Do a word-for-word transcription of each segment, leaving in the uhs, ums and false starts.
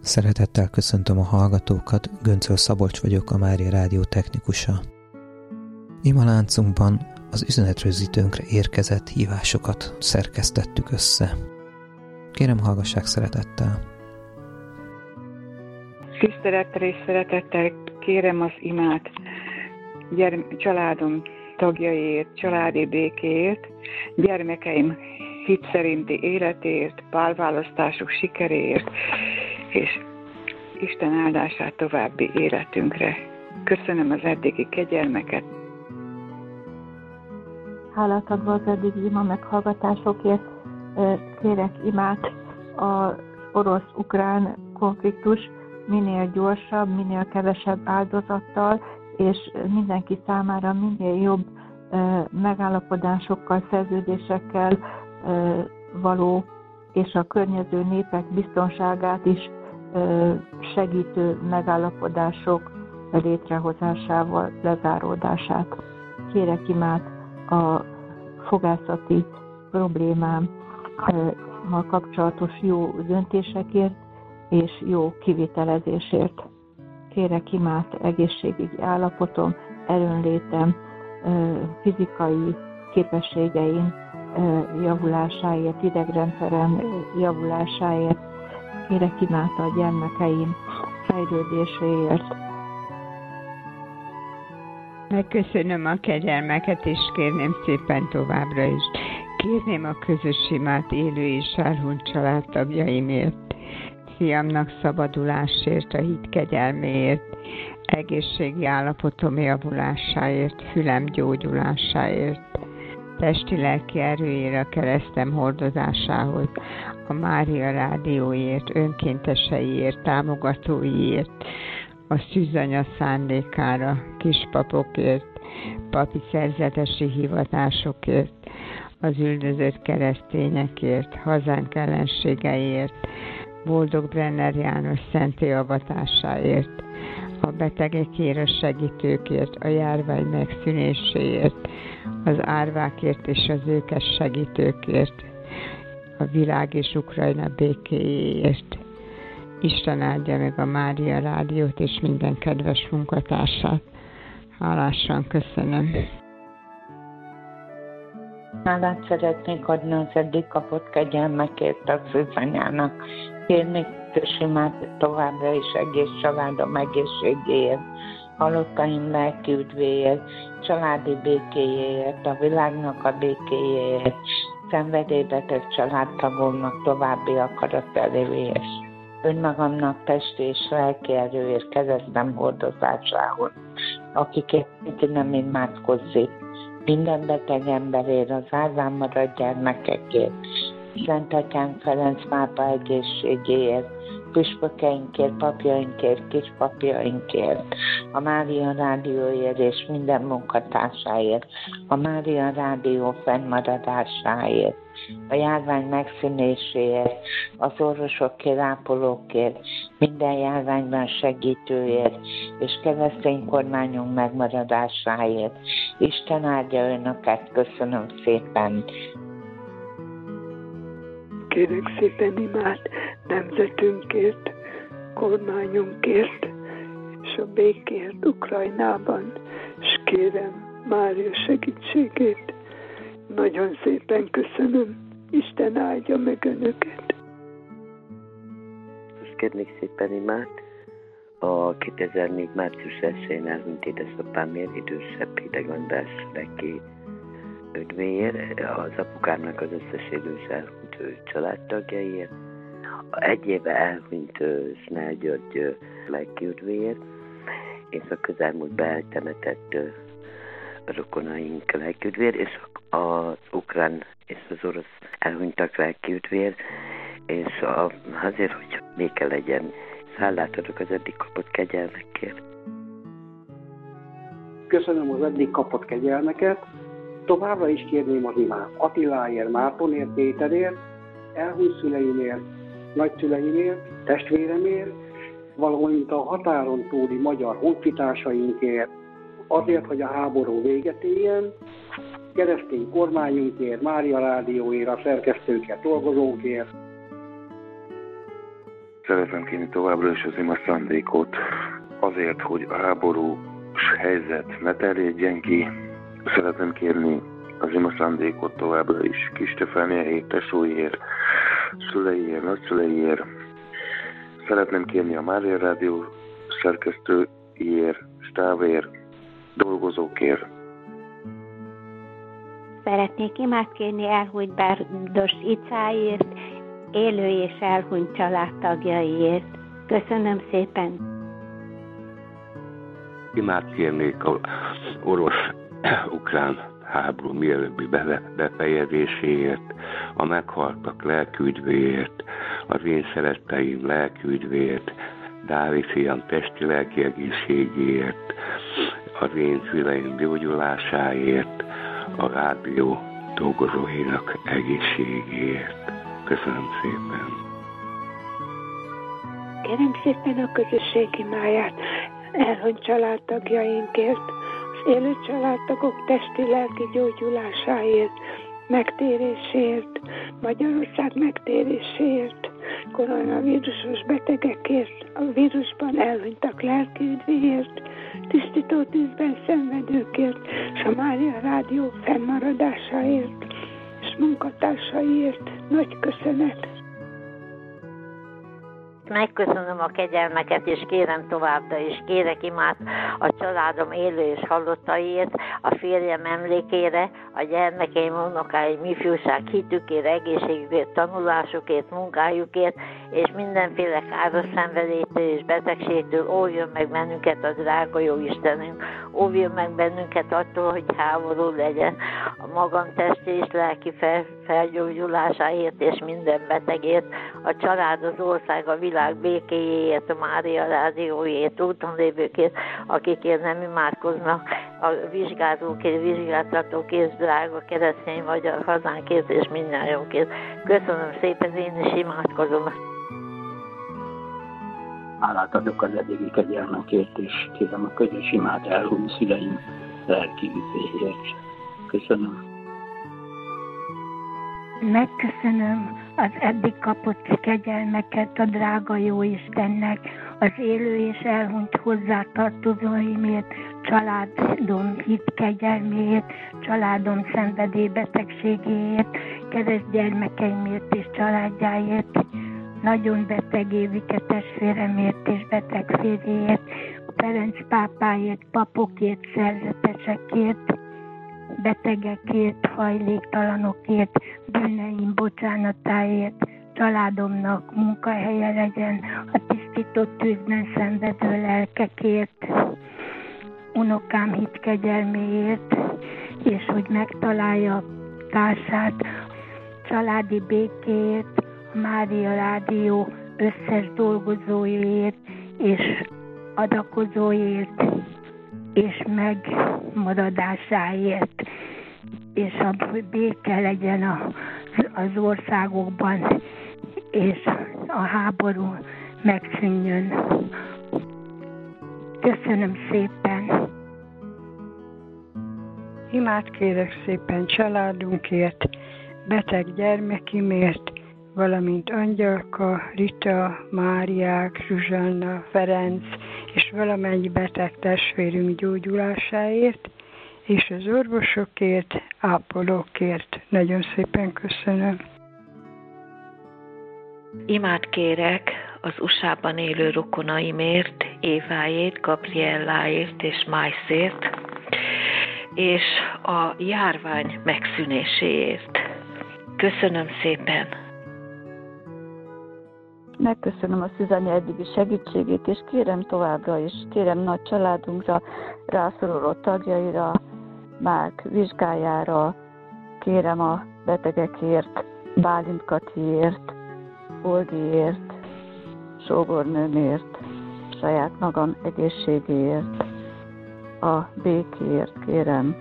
Szeretettel köszöntöm a hallgatókat, Göncöl Szabolcs vagyok, a Mária Rádió technikusa. Ima láncunkban az üzenetrögzítőnkre érkezett hívásokat szerkesztettük össze. Kérem, hallgassák szeretettel! Tisztelettel és szeretettel kérem az imát gyerm- családom tagjaiért, családi békéért, gyermekeim hit szerinti életéért, párválasztásuk sikeréért, és Isten áldását további életünkre. Köszönöm az eddigi kegyelmeket. Hálát adva az eddigi ima meghallgatásokért kérek imát az orosz-ukrán konfliktus minél gyorsabb, minél kevesebb áldozattal, és mindenki számára minél jobb megállapodásokkal, szerződésekkel való, és a környező népek biztonságát is segítő megállapodások létrehozásával, lezáródását. Kérek imát a fogászati problémámmal kapcsolatos jó döntésekért és jó kivitelezésért. Kérek imát egészségügyi állapotom, erőnlétem, fizikai képességeim javulásáért, idegrendszerem javulásáért. Kérek imát a gyermekeim fejlődéséért. Megköszönöm a kegyelmeket, és kérném szépen továbbra is. Kérném a közös imát élő és elhunyt családtagjaimért, fiamnak szabadulásért, a hit kegyelméért, egészségi állapotom javulásáért, fülem gyógyulásáért, testi-lelki erőért, a keresztem hordozásához, a Mária Rádióért, önkénteseiért, támogatóiért, a szűzanya szándékára, kispapokért, papi szerzetesi hivatásokért, az üldözött keresztényekért, hazánk ellenségeiért, Boldog Brenner János szenté avatásáért, a betegekért, a segítőkért, a járvány megszűnéséért, az árvákért és az őket segítőkért, a világ és Ukrajna békéjéért. Isten áldja meg a Mária Rádiót és minden kedves munkatársát. Hálásan köszönöm. Hálát szeretnék adni az eddig kapott kegyelmekért a szűzanyának. Kérnék kösimát továbbra is egész családom egészségéért, halottaim lelki üdvéért, családi békéjéért, a világnak a békéjéért, szenvedélybeteg családtagomnak további akarat eléréért, önmagamnak testi és lelki erőért, keresztem hordozásához, akikért senki nem imádkozik, minden beteg emberért, az árván maradt gyermekekért, Szent Atyánk Ferenc pápa egészségéért, püspökeinkért, papjainkért, kispapjainkért, a Mária Rádióért és minden munkatársáért, a Mária Rádió fennmaradásáért, a járvány megszűnéséért, az orvosokért, ápolókért, minden járványban segítőért, és keresztény kormányunk megmaradásáért. Isten áldja önöket, köszönöm szépen! Kérek szépen imát nemzetünkért, kormányunkért, és a békért Ukrajnában, és kérem Mária segítségét. Nagyon szépen köszönöm, Isten áldja meg önöket. Most kérnék szépen imát a kétezer-négy március elsején elhunyt édesapámért, idősebb hidegvandás neki ödvéért, az apukámnak az összes élős elhunyt családtagjaiért, egy éve elhunyt Snell György lelki ödvéért, és a közelmúltban eltemetett rokonaink lelki ödvéért, és az ukrán és az orosz elhunytak lelki ödvéért, és a, azért, hogy béke legyen, hálát adok az eddig kapott kegyelmekért. Köszönöm az eddig kapott kegyelmeket. Továbbra is kérném az imát Attiláért, Mártonért, Péterért, elhunyt szüleimért, nagyszüleimért, testvéremért, valamint a határon túli magyar honfitársainkért, azért, hogy a háború véget érjen, keresztény kormányunkért, Mária Rádióért, a szerkesztőkért, dolgozókért. Szeretném kérni továbbra is az ima szándékot azért, hogy a háborús helyzet ne terjedjen ki. Szeretném kérni az ima szándékot továbbra is Kis Stefániáért, tesóiért, szüleiért, nagyszüleiért. Szeretném kérni a Mária Rádió szerkesztőiért, stábért, dolgozókért. Szeretnék imát kérni elhunyt Bárdos Icáért, élő és elhunyt családtagjaiért. Köszönöm szépen! Imát kérnék az orosz-ukrán háború mielőbbi befejezéséért, a meghaltak lelküdvéért, az én szeretteim lelküdvéért, Dávid fiam testi lelki egészségéért, az én szüleim gyógyulásáért, a rádió dolgozóinak egészségéért. Köszönöm szépen! Kérem szépen a közösség imáját elhunyt családtagjainkért, az élő családtagok testi-lelki gyógyulásáért, megtéréséért, Magyarország megtéréséért, koronavírusos betegekért, a vírusban elhunytak lelki üdvéért, tisztító tűzben szenvedőkért, és a Mária Rádió fennmaradásáért, és munkatársaiért nagy köszönet. Megköszönöm a kegyelmeket, és kérem továbbra is, kérek imát a családom élő és halottaiért, a férjem emlékére, a gyermekeim, unokáim, ifjúság hitükért, egészségükért, tanulásukért, munkájukért, és mindenféle káros szenvedélytől és betegségtől óvjon meg bennünket a drága jó Istenünk, óvjon meg bennünket attól, hogy háború legyen, a magam testi és lelki fel, felgyógyulásáért és minden betegért, a család, az ország, a világ békéjéért, a Mária Rádióért, úton lévőkért, akikért nem imádkoznak, a vizsgálókért, vizsgáltatókért, drága keresztény magyar hazánkért és mindnyájunkért. Köszönöm szépen, én is imádkozom. Hálát adok az eddigi kegyelmekért, és kérem a közös imát elhunyt szüleim lelki üdvéért. Köszönöm. Megköszönöm az eddig kapott kegyelmeket a drága jó Istennek, az élő és elhunyt hozzátartozóimért, családom hit kegyelméért, családom szenvedélybetegségéért, keresztgyermekeimért és családjáért, nagyon beteg Évike testvéremért és beteg férjéért, Ferenc pápáért, papokért, szerzetesekért, betegekért, hajléktalanokért, bűneim bocsánatáért, családomnak munkahelye legyen, a tisztított tűzben szenvedő lelkekért, unokám hit kegyelméért, és hogy megtalálja társát, családi békéért, a Mária Rádió összes dolgozóért és adakozóért, és megmaradásáért, és a béke legyen a, az országokban, és a háború megszűnjön. Köszönöm szépen! Imát kérek szépen családunkért, beteg gyermekimért, valamint Angyalka, Rita, Máriák, Zsuzsanna, Ferenc és valamennyi beteg testvérünk gyógyulásáért, és az orvosokért, ápolókért. Nagyon szépen köszönöm. Imát kérek az u es á-ban élő rokonaimért, Éváért, Gabrielláért és Májszért, és a járvány megszűnéséért. Köszönöm szépen! Megköszönöm a Szüzanyi eddigi segítségét, és kérem továbbra is, kérem nagy családunkra, rászoruló tagjaira, Márk vizsgájára, kérem a betegekért, Bálint Katiért, Olgiért, sógornőmért, saját magam egészségéért, a békéért kérem.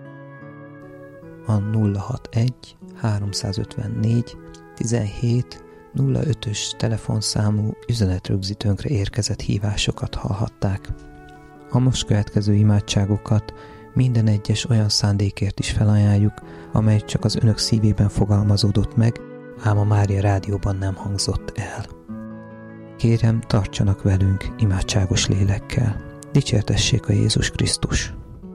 A nulla hatvanegy háromszázötvennégy tizenhét nulla ötös telefonszámú üzenetrögzítőnkre érkezett hívásokat hallhatták. A most következő imádságokat minden egyes olyan szándékért is felajánljuk, amely csak az önök szívében fogalmazódott meg, ám a Mária Rádióban nem hangzott el. Kérem, tartsanak velünk imádságos lélekkel. Dicsértessék a Jézus Krisztus!